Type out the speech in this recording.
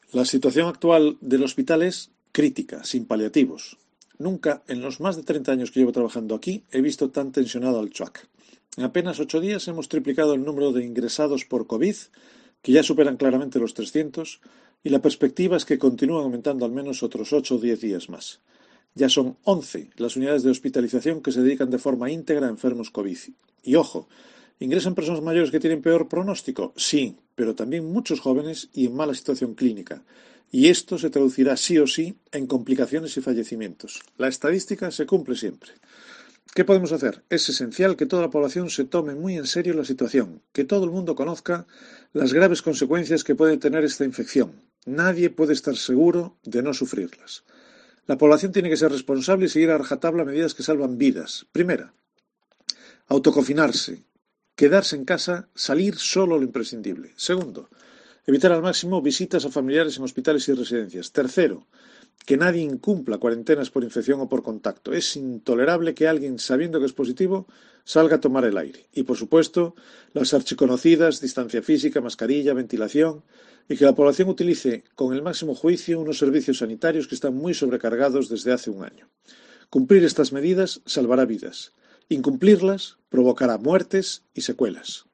La situación actual del hospital es crítica, sin paliativos. Nunca, en los más de 30 años que llevo trabajando aquí, he visto tan tensionado al CHUAC. En apenas 8 días hemos triplicado el número de ingresados por COVID, que ya superan claramente los 300, y la perspectiva es que continúen aumentando al menos otros 8 o 10 días más. Ya son 11 las unidades de hospitalización que se dedican de forma íntegra a enfermos COVID. Y ojo, ¿ingresan personas mayores que tienen peor pronóstico? Sí, pero también muchos jóvenes y en mala situación clínica. Y esto se traducirá sí o sí en complicaciones y fallecimientos. La estadística se cumple siempre. ¿Qué podemos hacer? Es esencial que toda la población se tome muy en serio la situación, que todo el mundo conozca las graves consecuencias que puede tener esta infección. Nadie puede estar seguro de no sufrirlas. La población tiene que ser responsable y seguir a rajatabla medidas que salvan vidas. Primera, autoconfinarse, quedarse en casa, salir solo lo imprescindible. Segundo, evitar al máximo visitas a familiares en hospitales y residencias. Tercero, que nadie incumpla cuarentenas por infección o por contacto. Es intolerable que alguien, sabiendo que es positivo, salga a tomar el aire. Y, por supuesto, las archiconocidas, distancia física, mascarilla, ventilación, y que la población utilice con el máximo juicio unos servicios sanitarios que están muy sobrecargados desde hace un año. Cumplir estas medidas salvará vidas. Incumplirlas provocará muertes y secuelas.